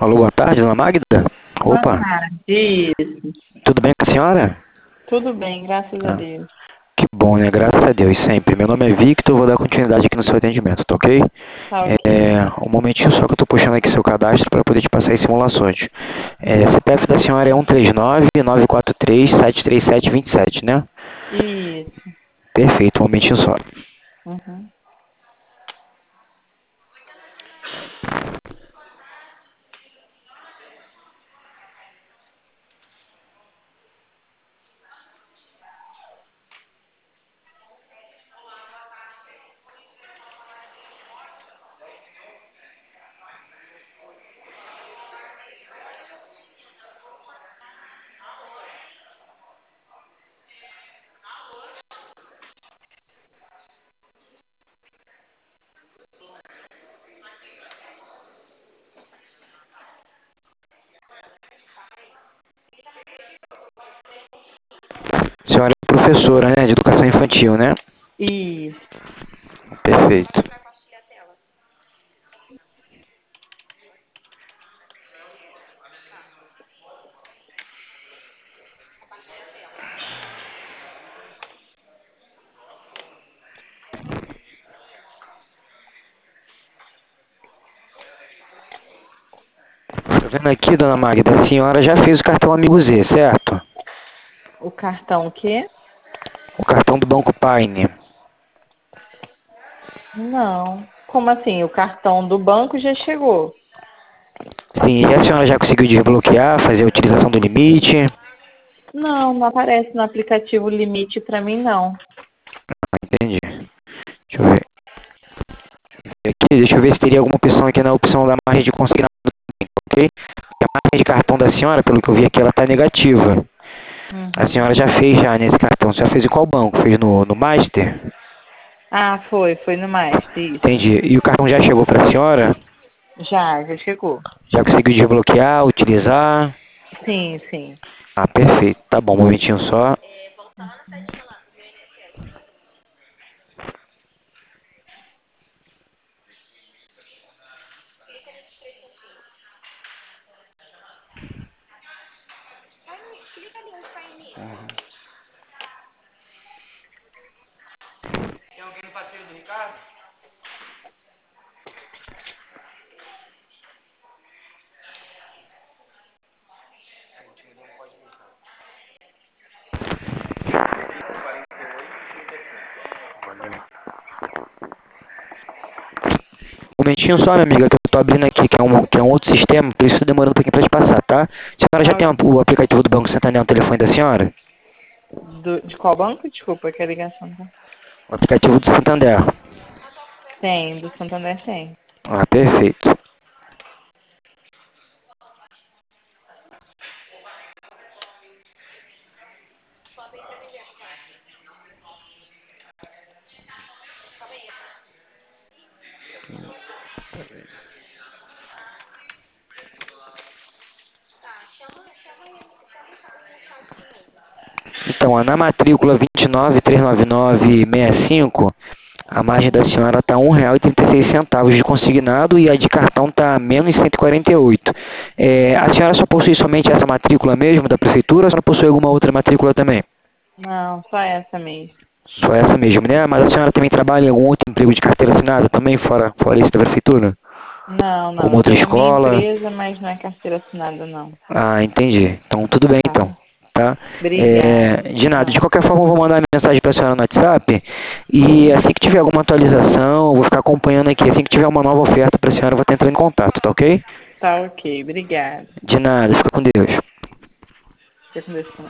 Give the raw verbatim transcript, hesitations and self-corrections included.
Alô, boa tarde, dona Magda? Boa Opa, tarde. Isso. tudo bem com a senhora? Tudo bem, graças a Ah, Deus. que bom, né? Graças a Deus, sempre. Meu nome é Victor, vou dar continuidade aqui no seu atendimento, tá ok? Tá ok. É, um momentinho só que eu tô puxando aqui seu cadastro para poder te passar as simulações. É, C P F da senhora é um três nove, nove quatro três, sete três sete dois sete, né? Isso. Perfeito, um momentinho só. Uhum. A senhora é professora, né? De educação infantil, né? Isso. Perfeito. Tô vendo aqui, dona Magda, a senhora já fez o cartão Amigo Z, certo? O cartão o quê? O cartão do Banco Paine. Não. Como assim? O cartão do banco já chegou? Sim, e a senhora já conseguiu desbloquear, fazer a utilização do limite? Não, não aparece no aplicativo limite pra mim, não. Entendi. Deixa eu ver. Aqui, deixa eu ver se teria alguma opção aqui na opção da margem de consignado, ok? Porque a margem de cartão da senhora, pelo que eu vi aqui, ela está negativa. A Uhum. senhora já fez já nesse cartão. A senhora fez em qual banco? Fez no, no Master? Ah, foi. Foi no Master, isso. Entendi. E o cartão já chegou para a senhora? Já, já chegou. Já conseguiu desbloquear, utilizar? Sim, sim. Ah, perfeito. Tá bom, um momentinho só. Um momentinho só, minha amiga, que eu tô abrindo aqui, que é um, que é um outro sistema, por isso tô demorando um pouquinho pra te passar, tá? A senhora já Tá tem ok. o aplicativo do Banco Santander no telefone da senhora? Do, de qual banco? Desculpa, que a ligação tá. O aplicativo do Santander. Tem, do Santander tem. Ah, perfeito. Então, ó, na matrícula vinte e nove, trezentos e noventa e nove, sessenta e cinco, a margem da senhora está um real e trinta e seis centavos de consignado e a de cartão está menos cento e quarenta e oito. É, a senhora só possui somente essa matrícula mesmo da prefeitura ou a senhora possui alguma outra matrícula também? Não, só essa mesmo. Só essa mesmo, né? Mas a senhora também trabalha em algum outro emprego de carteira assinada também, fora, fora esse da prefeitura? Não, não. Alguma Eu outra tenho minha escola? empresa, mas não é carteira assinada, não. Ah, entendi. Então, tudo bem, Tá. então. Tá? Obrigada. É, de nada. De Não. qualquer forma, eu vou mandar mensagem para a senhora no WhatsApp e assim que tiver alguma atualização, eu vou ficar acompanhando aqui. Assim que tiver uma nova oferta para a senhora, eu vou estar entrando em contato, tá ok? Tá ok. Obrigada. De nada. Fica com Deus. Fica com Deus também.